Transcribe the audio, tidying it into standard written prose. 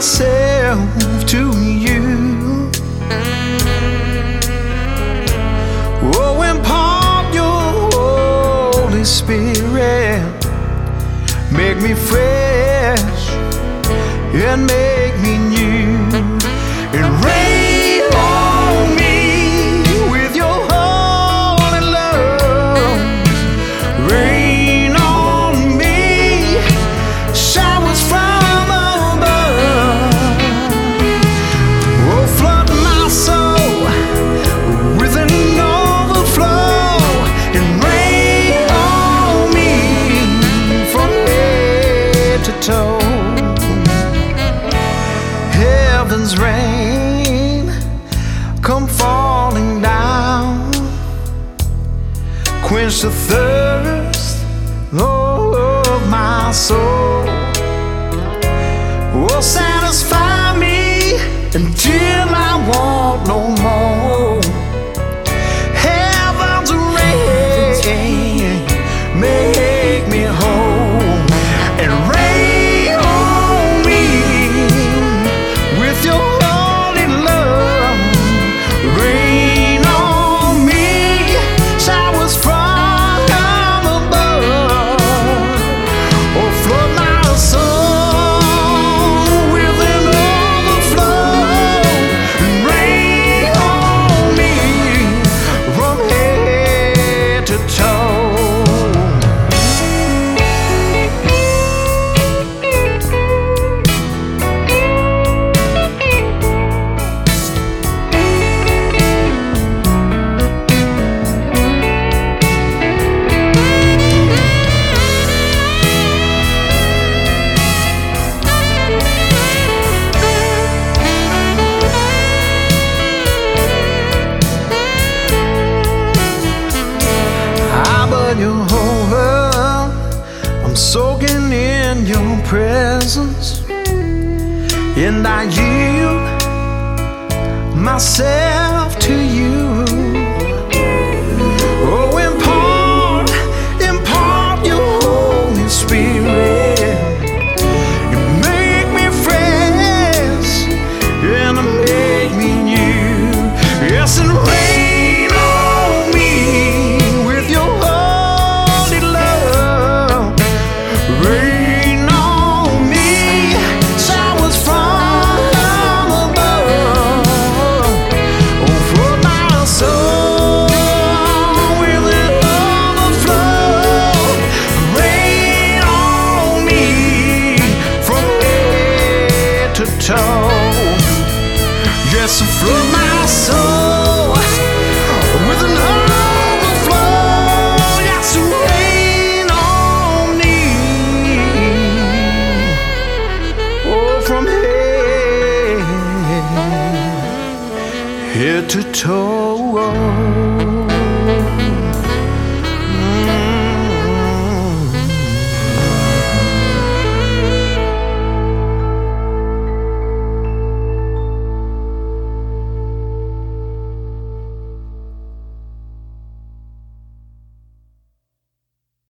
myself to you. Oh, impart your Holy Spirit, make me fresh and make me new, and rain on me with your holy love. Rain on me, showers from above. Oh, flood my soul with an overflow, and rain on me from head to toe. Heaven's rain come falling down, quench the thirst of my soul. Oh, satisfy me until I want no more. Heaven's rain make me whole, and rain on me with your holy love. Rain on me, showers from above. Oh, flood my soul with an overflow, and rain on me from head to toe. You're over, I'm soaking in your presence, and I yield myself